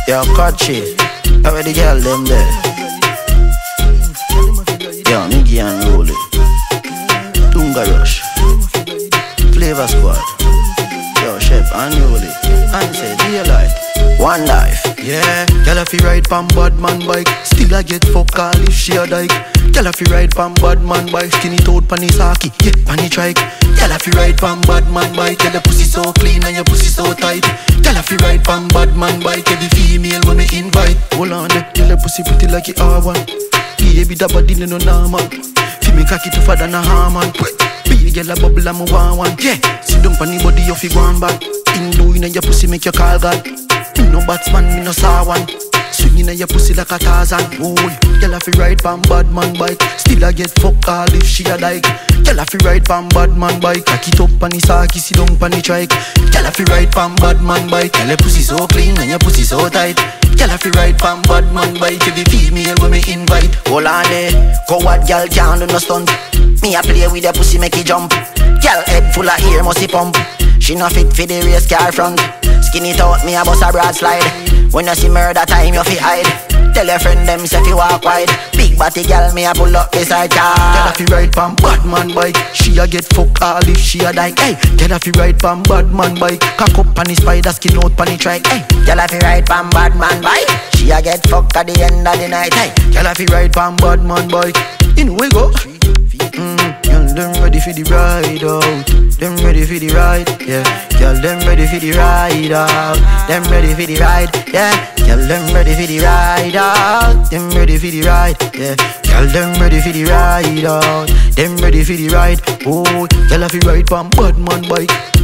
Yo, Kochi, how are the girl them there? Yo, Miggy and Rolly, Tunga Rush, Flavor Squad, yo, Chef and Rolly, and say, do you like One Life? Yeah, girl if you ride pam bad man bike, still I get fuck all if she a dyke. Girl if you ride pam bad man bike, skinny toad panny saki, yeah, panny trike. Girl if you ride pam bad man bike, yeah, the pussy so clean and your pussy so tight. Girl if you ride pam bad man bike, every female when me invite. Hold on there, girl the pussy pretty like it R1. Baby that body no normal, feel me cocky tougher than a Harman. Be a girl a bubble and me want one, yeah. Sit down panny body you fi go on back. In doing and your pussy make you call God. Me no batsman, me no saw one. Swinging on your pussy like a Tarzan. Ooh, girl if you ride pam bad man bike, still I get fuck all if she a like. Girl if you ride pam bad man bike, cock it up on the saki, sit down on the trike. Girl if you ride pam bad man bike, girl your pussy so clean and your pussy so tight. Girl if you ride pam bad man bike, every female when me invite. Hold on there, coward girl can't do no stunt. Me a play with the pussy make it jump. Girl head full of ear must pump. She no fit for the race car front. Skin it out, me a bust a broad slide. When you see murder time, you fi hide. Tell your friend them say fi walk wide. Big body girl, me a pull up beside car. Girl if you ride pam bad man bike, she a get fuck all if she a dyke. Hey, girl if you ride pam bad man bike, cock up on the spider, skin out on the trike. Hey, Girl if you ride pam bad man bike, she a get fucked at the end of the night. hey, girl if you ride pam bad man bike, in we go. Girl them ready for the ride out, them ready for the ride, yeah. Girl them ready for the ride out, them ready for the ride, yeah. Girl them ready for the ride out, them ready for the ride, yeah. Girl them ready for the ride out, them ready for the ride. Oh, girl if you ride pam bad man bike,